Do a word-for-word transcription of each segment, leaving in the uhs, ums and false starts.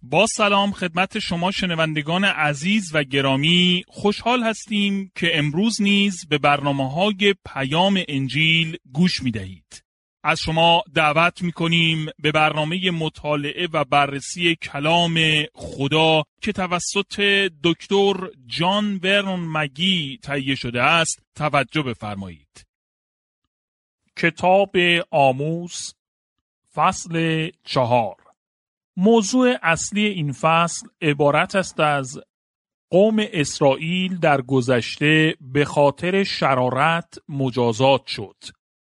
با سلام خدمت شما شنوندگان عزیز و گرامی، خوشحال هستیم که امروز نیز به برنامه‌های پیام انجیل گوش می‌دهید. از شما دعوت می‌کنیم به برنامه مطالعه و بررسی کلام خدا که توسط دکتر جان ورنون مگی تهیه شده است توجه بفرمایید. کتاب آموس فصل چهار. موضوع اصلی این فصل عبارت است از قوم اسرائیل در گذشته به خاطر شرارت مجازات شد.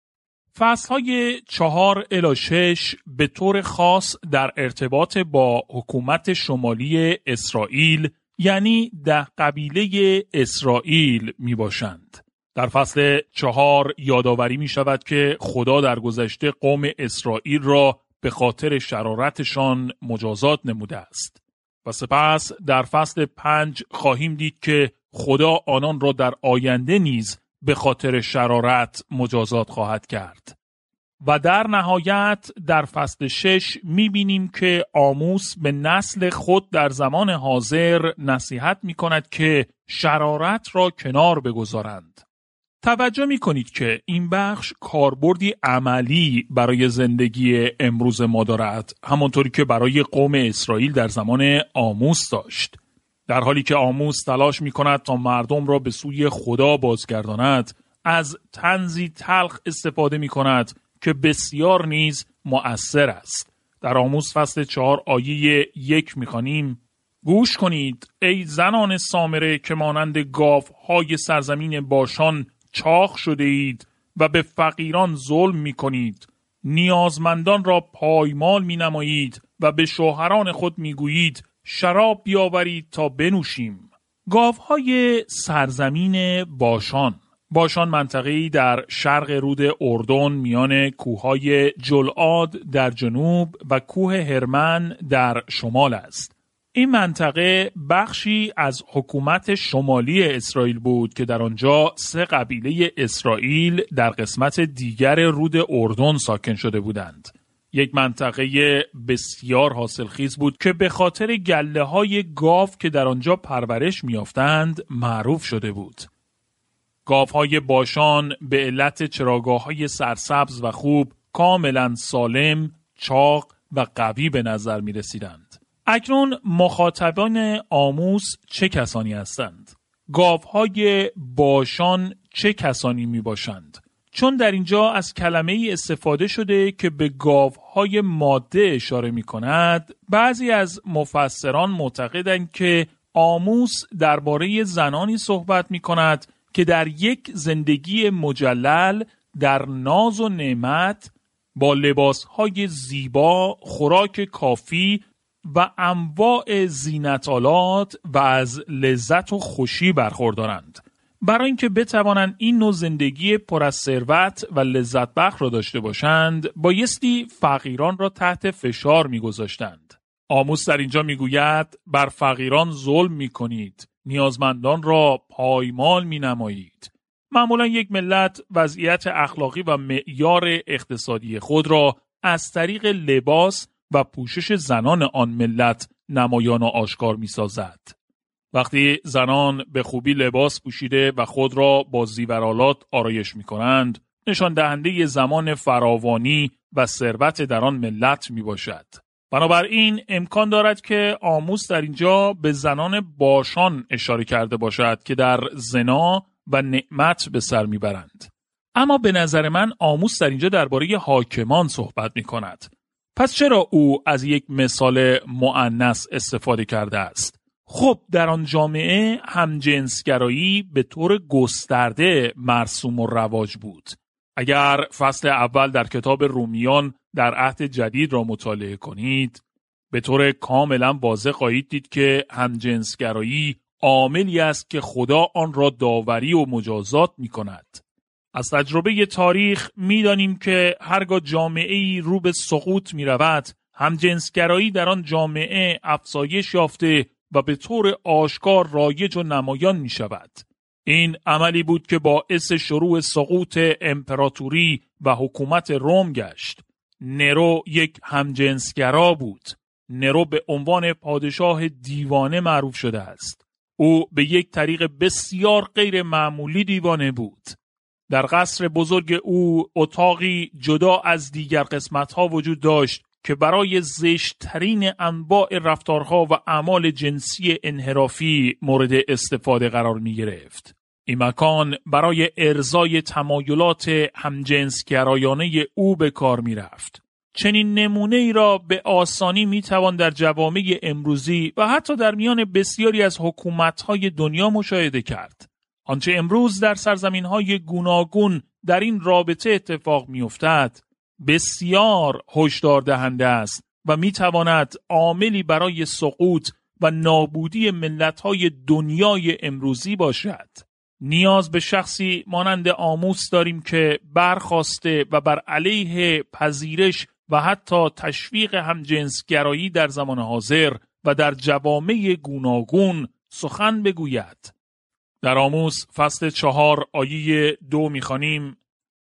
فصلهای چهار الی شش به طور خاص در ارتباط با حکومت شمالی اسرائیل یعنی ده قبیله اسرائیل می باشند. در فصل چهار یادآوری می شود که خدا در گذشته قوم اسرائیل را به خاطر شرارتشان مجازات نموده است و سپس در فصل پنج خواهیم دید که خدا آنان را در آینده نیز به خاطر شرارت مجازات خواهد کرد. و در نهایت در فصل شش می‌بینیم که آموس به نسل خود در زمان حاضر نصیحت می‌کند که شرارت را کنار بگذارند. توجه می کنید که این بخش کاربردی عملی برای زندگی امروز ما دارد، همانطوری که برای قوم اسرائیل در زمان آموس داشت. در حالی که آموس تلاش می کند تا مردم را به سوی خدا بازگرداند، از طنزی تلخ استفاده می کند که بسیار نیز مؤثر است. در آموس فصل چهار آیه یک می خوانیم: گوش کنید ای زنان سامره که مانند گاوهای سرزمین باشان چاق شده اید و به فقیران ظلم می کنید. نیازمندان را پایمال می نمایید و به شوهران خود می گویید شراب بیاورید تا بنوشیم. گاوهای سرزمین باشان. باشان منطقه‌ای در شرق رود اردن میان کوههای جلعاد در جنوب و کوه هرمن در شمال است. این منطقه بخشی از حکومت شمالی اسرائیل بود که در آنجا سه قبیله اسرائیل در قسمت دیگر رود اردن ساکن شده بودند. یک منطقه بسیار حاصلخیز بود که به خاطر گله‌های گاو که در آنجا پرورش می‌یافتند معروف شده بود. گاوهای باشان به علت چراگاه‌های سرسبز و خوب کاملا سالم، چاق و قوی به نظر می‌رسیدند. اکنون مخاطبان آموس چه کسانی هستند؟ گاوهای باشان چه کسانی می باشند؟ چون در اینجا از کلمه ای استفاده شده که به گاوهای ماده اشاره می کند، بعضی از مفسران معتقدند که آموس درباره زنانی صحبت می کند که در یک زندگی مجلل در ناز و نعمت با لباسهای زیبا، خوراک کافی و انواع زینت‌آلات و از لذت و خوشی برخوردارند. برای اینکه بتوانند این نوع زندگی پر از ثروت و لذت بخش را داشته باشند، بایستی فقیران را تحت فشار می‌گذاشتند. آموس در اینجا می‌گوید بر فقیران ظلم می‌کنید، نیازمندان را پایمال می‌نمایید. معمولا یک ملت وضعیت اخلاقی و معیار اقتصادی خود را از طریق لباس و پوشش زنان آن ملت نمایان و آشکار می سازد. وقتی زنان به خوبی لباس پوشیده و خود را با زیورآلات آرایش می کنند، نشان دهنده زمان فراوانی و ثروت در آن ملت می باشد. بنابراین امکان دارد که آموس در اینجا به زنان باشان اشاره کرده باشد که در زنا و نعمت به سر می برند. اما به نظر من آموس در اینجا درباره حاکمان صحبت می کند. پس چرا او از یک مثال مؤنث استفاده کرده است؟ خب در آن جامعه همجنسگرایی به طور گسترده مرسوم و رواج بود. اگر فصل اول در کتاب رومیان در عهد جدید را مطالعه کنید، به طور کاملا واضح خواهید دید که همجنسگرایی عاملی است که خدا آن را داوری و مجازات می کند. از تجربه تاریخ می دانیم که هرگاه جامعه‌ای رو به سقوط می رود، همجنسگرایی در آن جامعه افزایش یافته و به طور آشکار رایج و نمایان می شود. این عملی بود که باعث شروع سقوط امپراتوری و حکومت روم گشت. نرو یک همجنسگرا بود. نرو به عنوان پادشاه دیوانه معروف شده است. او به یک طریق بسیار غیر معمولی دیوانه بود. در قصر بزرگ او اتاقی جدا از دیگر قسمت‌ها وجود داشت که برای زشت‌ترین انواع رفتارها و اعمال جنسی انحرافی مورد استفاده قرار می‌گرفت. این مکان برای ارضای تمایلات همجنسگرایانه او به کار می‌رفت. چنین نمونه ای را به آسانی می‌توان در جوامع امروزی و حتی در میان بسیاری از حکومت‌های دنیا مشاهده کرد. آنچه امروز در سرزمین‌های گوناگون در این رابطه اتفاق می‌افتد بسیار هشدار دهنده است و می‌تواند عاملی برای سقوط و نابودی ملت‌های دنیای امروزی باشد. نیاز به شخصی مانند آموس داریم که برخاسته و بر علیه پذیرش و حتی تشویق همجنسگرایی در زمان حاضر و در جوامع گوناگون سخن بگوید. در آموس فصل چهار آیه دو می‌خوانیم: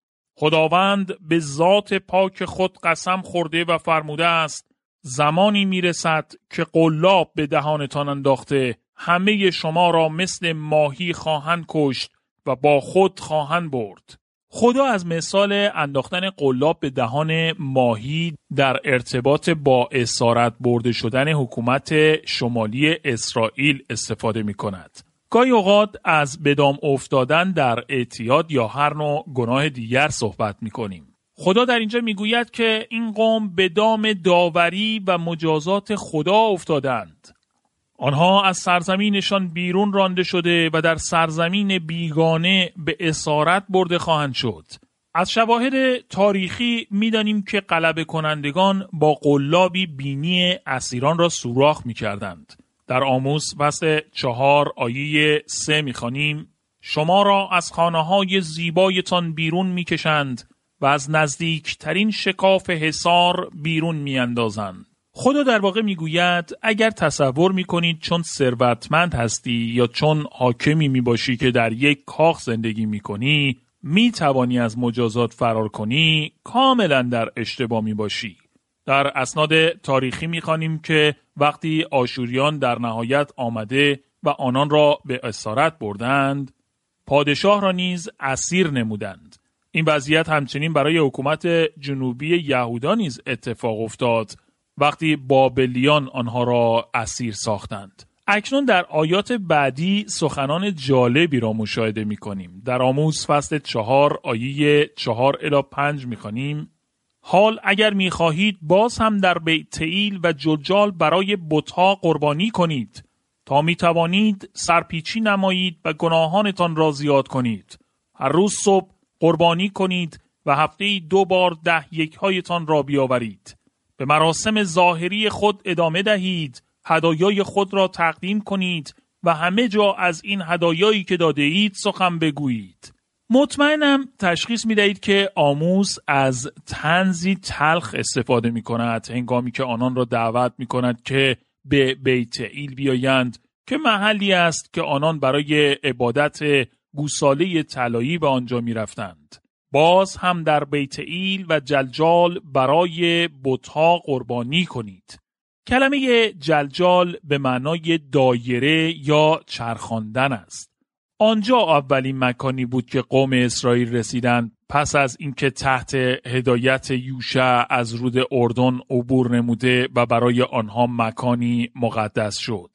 خداوند به ذات پاک خود قسم خورده و فرموده است زمانی میرسد که قلاب به دهانتان انداخته همه شما را مثل ماهی خواهند کشت و با خود خواهند برد. خدا از مثال انداختن قلاب به دهان ماهی در ارتباط با اسارت برده شدن حکومت شمالی اسرائیل استفاده می کند. گاهی اوقات از بدام افتادن در اعتیاد یا هر نوع گناه دیگر صحبت می کنیم. خدا در اینجا می گوید که این قوم بدام داوری و مجازات خدا افتادند. آنها از سرزمینشان بیرون رانده شده و در سرزمین بیگانه به اسارت برده خواهند شد. از شواهد تاریخی می‌دانیم که غلبه کنندگان با قلابی بینی اسیران را سوراخ می‌کردند. در آموس فصل چهار آیه سه می‌خوانیم: شما را از خانه‌های زیبایتان بیرون می‌کشند و از نزدیکترین شکاف حصار بیرون می‌اندازند. خدا در واقع میگوید اگر تصور میکنید چون ثروتمند هستی یا چون حاکمی میباشی که در یک کاخ زندگی میکنی میتوانی از مجازات فرار کنی، کاملا در اشتباه میباشی. در اسناد تاریخی میخوانیم که وقتی آشوریان در نهایت آمده و آنان را به اسارت بردند، پادشاه را نیز اسیر نمودند. این وضعیت همچنین برای حکومت جنوبی یهودا نیز اتفاق افتاد وقتی بابلیان آنها را اسیر ساختند. اکنون در آیات بعدی سخنان جالبی را مشاهده می کنیم. در آموس فصل چهار آیه چهار الی پنج می خوانیم: حال اگر می خواهید باز هم در بیت ایل و جلجال برای بت‌ها قربانی کنید تا می توانید سرپیچی نمایید و گناهانتان را زیاد کنید. هر روز صبح قربانی کنید و هفته‌ای دو بار ده یک هایتان را بیاورید. به مراسم ظاهری خود ادامه دهید، هدایای خود را تقدیم کنید و همه جا از این هدایایی که داده اید سخن بگویید. مطمئنم تشخیص می دهید که آموس از طنزی تلخ استفاده می کند هنگامی که آنان را دعوت می کند که به بیت ایل بیایند که محلی است که آنان برای عبادت گوساله طلایی به آنجا می رفتند. باز هم در بیت ایل و جلجال برای بت‌ها قربانی کنید. کلمه جلجال به معنای دایره یا چرخاندن است. آنجا اولین مکانی بود که قوم اسرائیل رسیدند پس از اینکه تحت هدایت یوشع از رود اردن عبور نموده و برای آنها مکانی مقدس شد.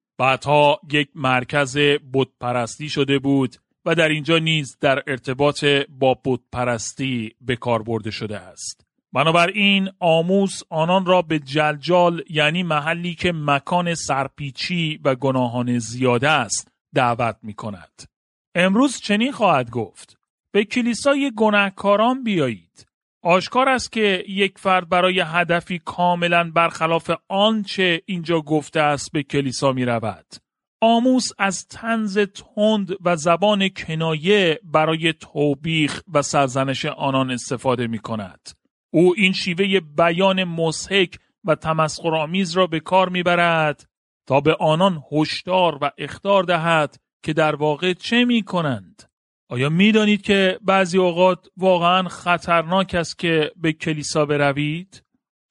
بعدها یک مرکز بت‌پرستی شده بود و در اینجا نیز در ارتباط با بت‌پرستی به کار برده شده است. بنابراین آموس آنان را به جلجال، یعنی محلی که مکان سرپیچی و گناهان زیاده است، دعوت می کند. امروز چنین خواهد گفت: به کلیسای گناهکاران بیایید. آشکار است که یک فرد برای هدفی کاملا برخلاف آنچه اینجا گفته است به کلیسا می رود. آموس از طنز تند و زبان کنایه برای توبیخ و سرزنش آنان استفاده می کند. او این شیوه بیان مضحک و تمسخرآمیز را به کار می برد تا به آنان هشدار و اخطار دهد که در واقع چه می کنند. آیا می دانید که بعضی اوقات واقعا خطرناک است که به کلیسا بروید؟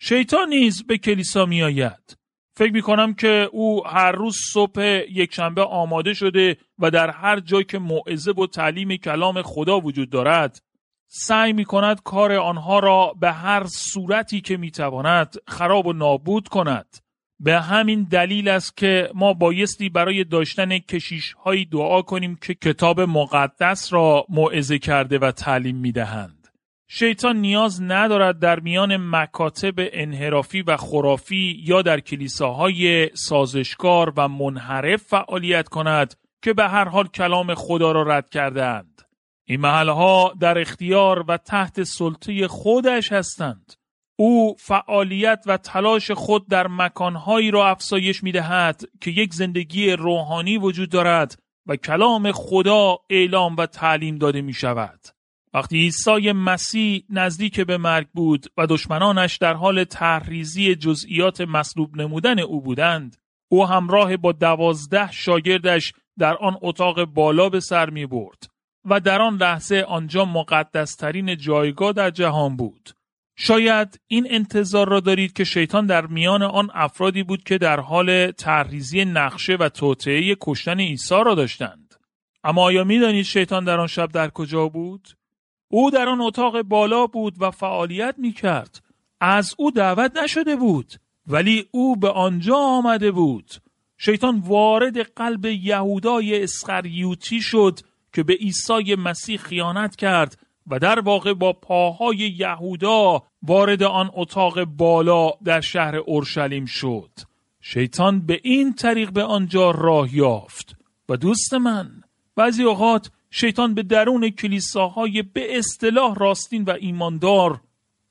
شیطان نیز به کلیسا می آید. فکر می کنم که او هر روز صبح یک شنبه آماده شده و در هر جای که موعظه و تعلیم کلام خدا وجود دارد سعی می کند کار آنها را به هر صورتی که می تواند خراب و نابود کند. به همین دلیل است که ما بایستی برای داشتن کشیش هایی دعا کنیم که کتاب مقدس را موعظه کرده و تعلیم می دهند. شیطان نیاز ندارد در میان مکاتب انحرافی و خرافی یا در کلیساهای سازشکار و منحرف فعالیت کند که به هر حال کلام خدا را رد کردند. این محلها در اختیار و تحت سلطه خودش هستند. او فعالیت و تلاش خود در مکانهایی را افزایش می‌دهد که یک زندگی روحانی وجود دارد و کلام خدا اعلام و تعلیم داده می‌شود. وقتی عیسی مسیح نزدیک به مرگ بود و دشمنانش در حال تحریزی جزئیات مصلوب نمودن او بودند، او همراه با دوازده شاگردش در آن اتاق بالا به سر می برد و در آن لحظه آنجا مقدسترین جایگاه در جهان بود. شاید این انتظار را دارید که شیطان در میان آن افرادی بود که در حال تحریزی نقشه و توطئه کشتن عیسی را داشتند. اما آیا می دانید شیطان در آن شب در کجا بود؟ او در آن اتاق بالا بود و فعالیت می کرد. از او دعوت نشده بود، ولی او به آنجا آمده بود. شیطان وارد قلب یهودای اسخریوطی شد که به عیسی مسیح خیانت کرد و در واقع با پاهای یهودا وارد آن اتاق بالا در شهر اورشلیم شد. شیطان به این طریق به آنجا راه یافت. و دوست من، بعضی اوقات شیطان به درون کلیساهای به اصطلاح راستین و ایماندار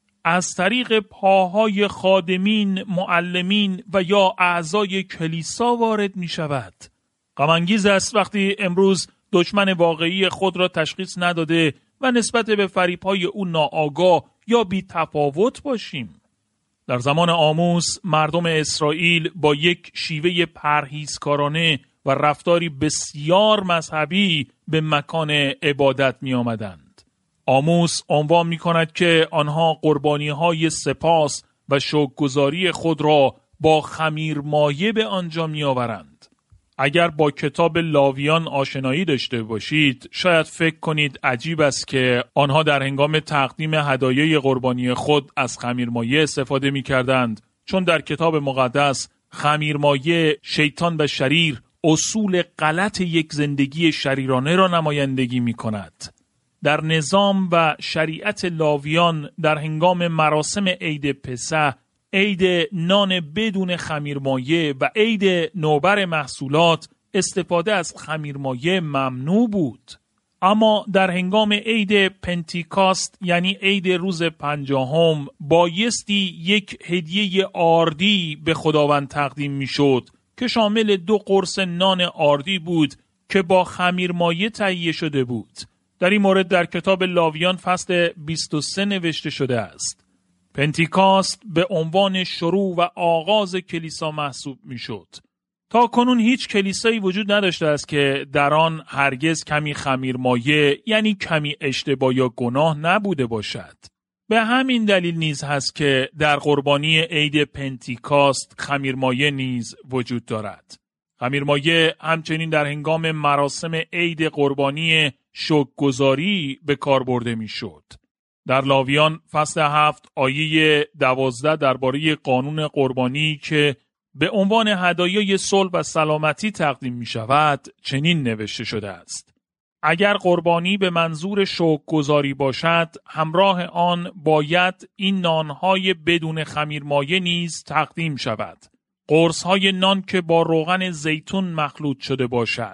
از طریق پاهای خادمین، معلمین و یا اعضای کلیسا وارد می شود. غم انگیز است وقتی امروز دشمن واقعی خود را تشخیص نداده و نسبت به فریب‌های او ناآگاه یا بی تفاوت باشیم. در زمان آموس مردم اسرائیل با یک شیوه پرهیزکارانه و رفتاری بسیار مذهبی به مکان عبادت می آمدند. آموس عنوان می کند که آنها قربانی های سپاس و شکرگزاری خود را با خمیرمایه به آنجا می آورند. اگر با کتاب لاویان آشنایی داشته باشید، شاید فکر کنید عجیب است که آنها در هنگام تقدیم هدایای قربانی خود از خمیرمایه استفاده می کردند، چون در کتاب مقدس خمیرمایه شیطان و شریر اصول غلط یک زندگی شریرانه را نمایندگی می کند. در نظام و شریعت لاویان در هنگام مراسم عید پسح، عید نان بدون خمیرمایه و عید نوبر محصولات استفاده از خمیرمایه ممنوع بود. اما در هنگام عید پنتیکاست یعنی عید روز پنجاهم بایستی یک هدیه آردی به خداوند تقدیم می شد که شامل دو قرص نان آردی بود که با خمیرمایه تهیه شده بود. در این مورد در کتاب لاویان فصل بیست و سه نوشته شده است. پنتیکاست به عنوان شروع و آغاز کلیسا محسوب می شد. تا کنون هیچ کلیسایی وجود نداشته است که در آن هرگز کمی خمیرمایه یعنی کمی اشتباه یا گناه نبوده باشد. به همین دلیل نیز هست که در قربانی عید پنتیکاست خمیرمایه نیز وجود دارد. خمیرمایه همچنین در هنگام مراسم عید قربانی شکرگزاری به کار برده می شد. در لاویان فصل هفت آیه دوازده درباره قانون قربانی که به عنوان هدایای صلح و سلامتی تقدیم می شود چنین نوشته شده است: اگر قربانی به منظور شکرگزاری باشد، همراه آن باید این نانهای بدون خمیرمایه نیز تقدیم شود. قرصهای نان که با روغن زیتون مخلوط شده باشد.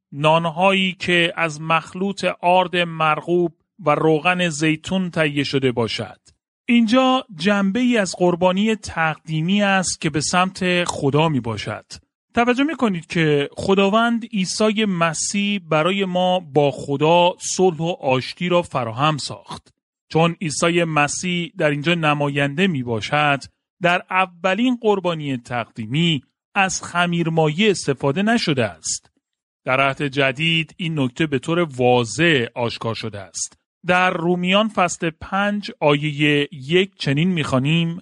نانهایی که از مخلوط آرد مرغوب و روغن زیتون تهیه شده باشد. اینجا جنبه‌ای از قربانی تقدیمی است که به سمت خدا می باشد. توجه می کنید که خداوند عیسی مسیح برای ما با خدا صلح و آشتی را فراهم ساخت. چون عیسی مسیح در اینجا نماینده می باشد، در اولین قربانی تقدیمی از خمیرمایه استفاده نشده است. در عهد جدید این نکته به طور واضح آشکار شده است. در رومیان فصل پنج آیه یک چنین می‌خوانیم: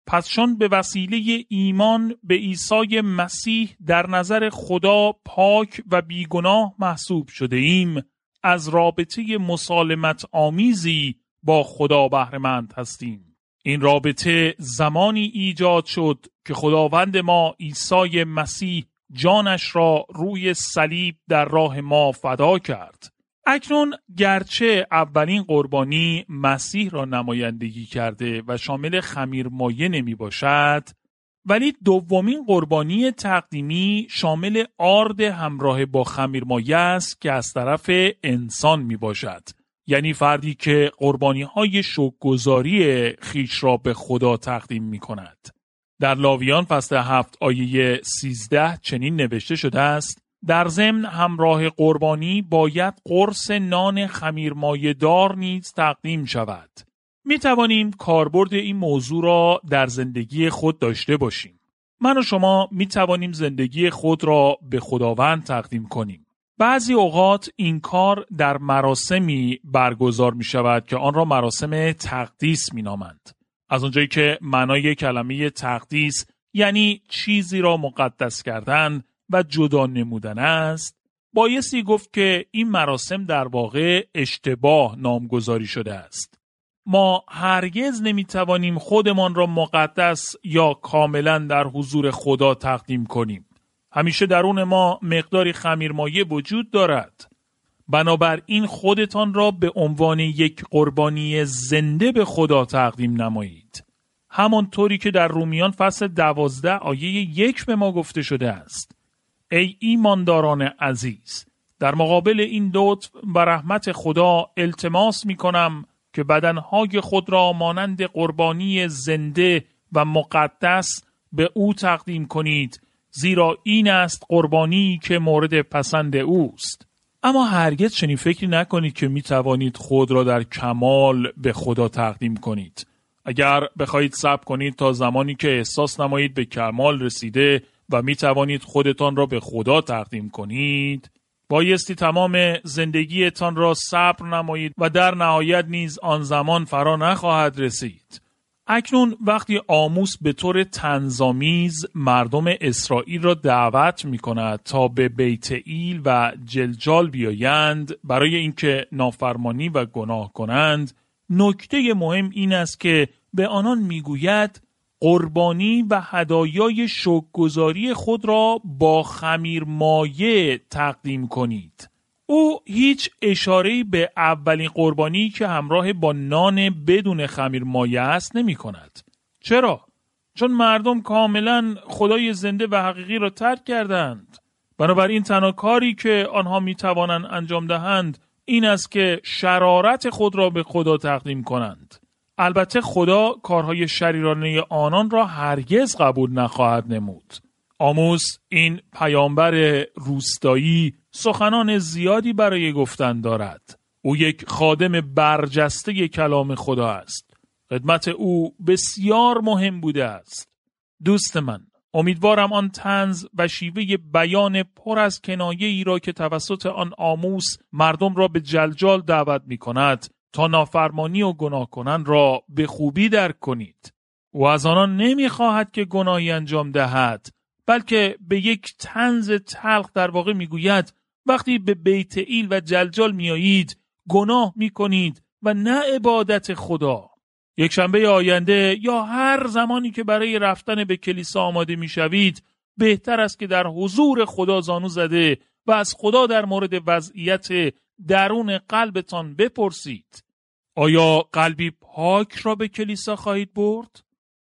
پس چون به وسیله ایمان به عیسی مسیح در نظر خدا پاک و بیگناه محسوب شده ایم، از رابطه مسالمت آمیزی با خدا بهره‌مند هستیم. این رابطه زمانی ایجاد شد که خداوند ما عیسی مسیح جانش را روی صلیب در راه ما فدا کرد. اکنون گرچه اولین قربانی مسیح را نمایندگی کرده و شامل خمیرمایه نمی باشد، ولی دومین قربانی تقدیمی شامل آرد همراه با خمیرمایه است که از طرف انسان می باشد. یعنی فردی که قربانی های شکرگزاری خیش را به خدا تقدیم می کند. در لاویان فصل هفت آیه سیزده چنین نوشته شده است: در ضمن همراه قربانی باید قرص نان خمیرمایه دار نیز تقدیم شود. می توانیم کاربرد این موضوع را در زندگی خود داشته باشیم. من و شما می توانیم زندگی خود را به خداوند تقدیم کنیم. بعضی اوقات این کار در مراسمی برگزار می شود که آن را مراسم تقدیس می نامند. از اونجایی که معنای کلمه تقدیس یعنی چیزی را مقدس کردن و جدا نمودن است، بایستی گفت که این مراسم در واقع اشتباه نامگذاری شده است. ما هرگز نمیتوانیم خودمان را مقدس یا کاملا در حضور خدا تقدیم کنیم. همیشه درون ما مقداری خمیرمایه وجود دارد. بنابراین خودتان را به عنوان یک قربانی زنده به خدا تقدیم نمایید. همانطوری که در رومیان فصل دوازده آیه یک به ما گفته شده است: ای ایمانداران عزیز، در مقابل این لطف و رحمت خدا التماس می کنم که بدنهای خود را مانند قربانی زنده و مقدس به او تقدیم کنید، زیرا این است قربانی که مورد پسند اوست. اما هرگز چنین فکری نکنید که می توانید خود را در کمال به خدا تقدیم کنید. اگر بخواهید صبر کنید تا زمانی که احساس نمایید به کمال رسیده و می توانید خودتان را به خدا تقدیم کنید، بایستی تمام زندگیتان را صبر نمایید و در نهایت نیز آن زمان فرا نخواهد رسید. اکنون وقتی آموس به طور طنزآمیز مردم اسرائیل را دعوت می کند تا به بیت ایل و جلجال بیایند برای اینکه نافرمانی و گناه کنند، نکته مهم این است که به آنان می گوید قربانی و هدایای شکرگزاری خود را با خمیر مایه تقدیم کنید. او هیچ اشاره‌ای به اولین قربانی که همراه با نان بدون خمیر مایه است نمی کند. چرا؟ چون مردم کاملا خدای زنده و حقیقی را ترک کردند. بنابراین تنها کاری که آنها می توانند انجام دهند این است که شرارت خود را به خدا تقدیم کنند. البته خدا کارهای شریرانه آنان را هرگز قبول نخواهد نمود. آموس این پیامبر روستایی سخنان زیادی برای گفتن دارد. او یک خادم برجسته کلام خدا است. خدمت او بسیار مهم بوده است. دوست من، امیدوارم آن طنز و شیوه بیان پر از کنایه ای را که توسط آن آموس مردم را به جلجال دعوت می کند تا نافرمانی و گناه کنن را به خوبی درک کنید. او از آنان نمی خواهد که گناهی انجام دهد، بلکه به یک طنز تلخ در واقع می گوید وقتی به بیت ایل و جلجال می آیید گناه می کنید و نه عبادت خدا. یک شنبه آینده یا هر زمانی که برای رفتن به کلیسا آماده می شوید، بهتر است که در حضور خدا زانو زده و از خدا در مورد وضعیت درون قلبتان بپرسید. آیا قلبی پاک را به کلیسا خواهید برد؟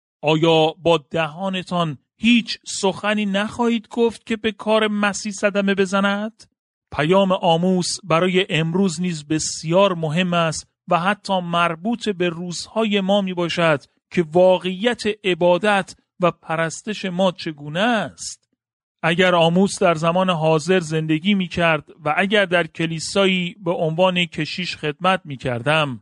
آیا با دهانتان هیچ سخنی نخواهید گفت که به کار مسیح صدمه بزند؟ پیام آموس برای امروز نیز بسیار مهم است و حتی مربوط به روزهای ما می باشد که واقعیت عبادت و پرستش ما چگونه است. اگر آموس در زمان حاضر زندگی می کرد و اگر در کلیسایی به عنوان کشیش خدمت می کردم،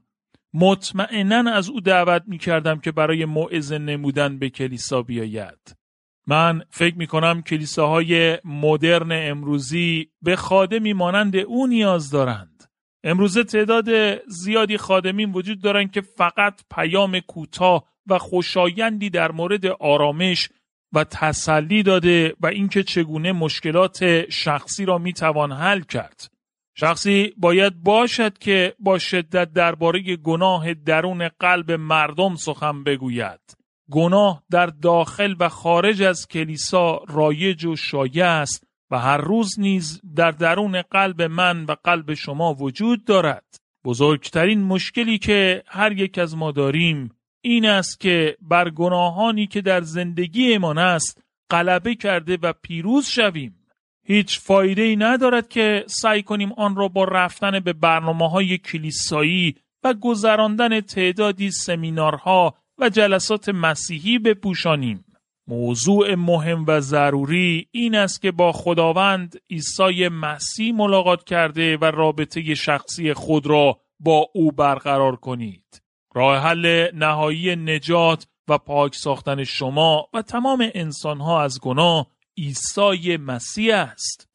مطمئناً از او دعوت می کردم که برای موعظه نمودن به کلیسا بیاید. من فکر می کنم کلیساهای مدرن امروزی به خادمی مانند او نیاز دارند. امروزه تعداد زیادی خادمین وجود دارن که فقط پیام کوتاه و خوشایندی در مورد آرامش و تسلی داده و اینکه چگونه مشکلات شخصی را میتوان حل کرد. شخصی باید باشد که با شدت درباره گناه درون قلب مردم سخن بگوید. گناه در داخل و خارج از کلیسا رایج و شایع است و هر روز نیز در درون قلب من و قلب شما وجود دارد. بزرگترین مشکلی که هر یک از ما داریم این است که بر گناهانی که در زندگی ما است غلبه کرده و پیروز شویم. هیچ فایده‌ای ندارد که سعی کنیم آن را با رفتن به برنامه‌های کلیسایی و گذراندن تعدادی سمینارها و جلسات مسیحی بپوشانیم. موضوع مهم و ضروری این است که با خداوند عیسی مسیح ملاقات کرده و رابطه شخصی خود را با او برقرار کنید. راه حل نهایی نجات و پاک ساختن شما و تمام انسانها از گناه عیسی مسیح است.